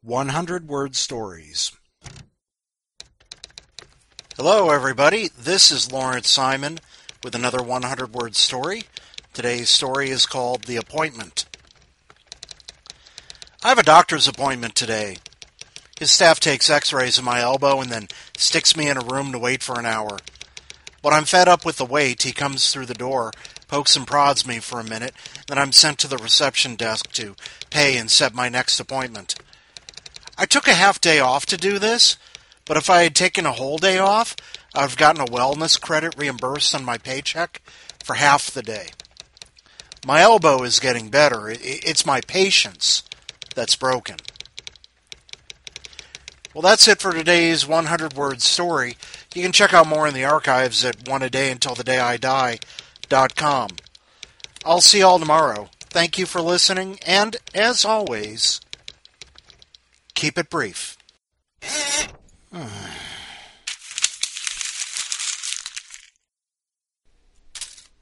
100-word stories. Hello, everybody. This is Lawrence Simon with another 100-word story. Today's story is called The Appointment. I have a doctor's appointment today. His staff takes x-rays of my elbow and then sticks me in a room to wait for an hour. When I'm fed up with the wait, he comes through the door, pokes and prods me for a minute, then I'm sent to the reception desk to pay and set my next appointment. I took a half day off to do this, but if I had taken a whole day off, I would have gotten a wellness credit reimbursed on my paycheck for half the day. My elbow is getting better. It's my patience that's broken. Well, that's it for today's 100-word story. You can check out more in the archives at oneadayuntilthedayidie.com. I'll see you all tomorrow. Thank you for listening, and as always, keep it brief.